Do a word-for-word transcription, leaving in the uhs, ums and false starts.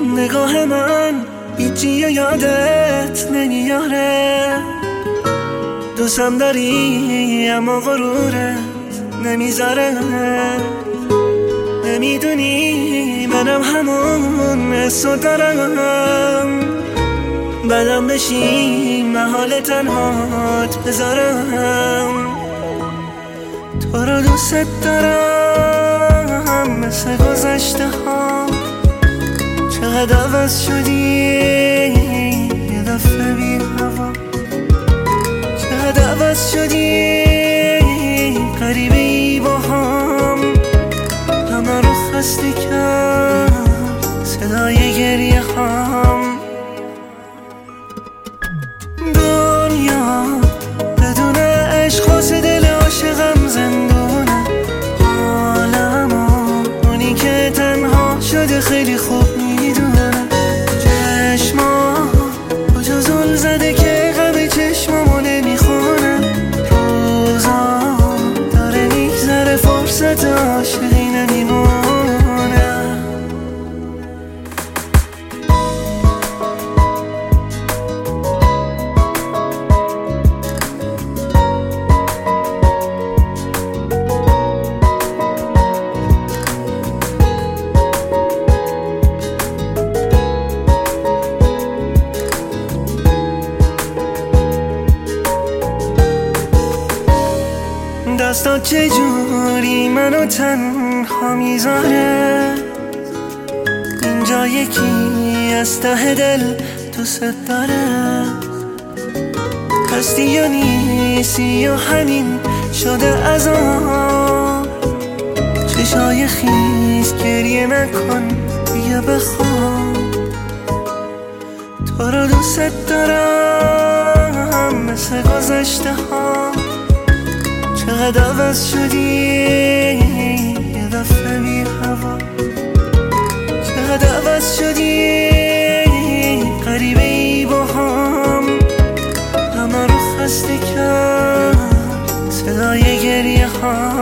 نگاه من هیچی یادت نمیاره، دوستم داری اما غرورت نمیذاره. نمیدونی منم همون حسو دارم، بدم بشی محال تنهات بذارم. تو رو دوست دارم مثل گذشته ها، چقدر عوض شدی یه دفعه بی هوا، چقدر عوض شدی غریبه ای با هم. همه رو خسته کرد صدای گریه هم. دنیا بدون عشق واسه دل عاشقم زندونه، حالمو اونی که تنها شده خیلی خوب میدونه. چشما کجا زل زده که غم چشمامو نمیخونه، روزا داره میگذره فرصت عاشقی نمیمونه. دستات چجوری منو تنها میذاره، اینجا یکی از ته دل دوست داره. هستی یا نیستی یا همین شده عذاب، چشای خیس گریه نکن بیا بخواب. تو رو دوست دارم مثل گذشته ها، چقدر عوض شدی یه دفعه بی هوا، چقدر عوض شدی غریبه ای با هم. همه رو خسته کرد صدای گریه ها.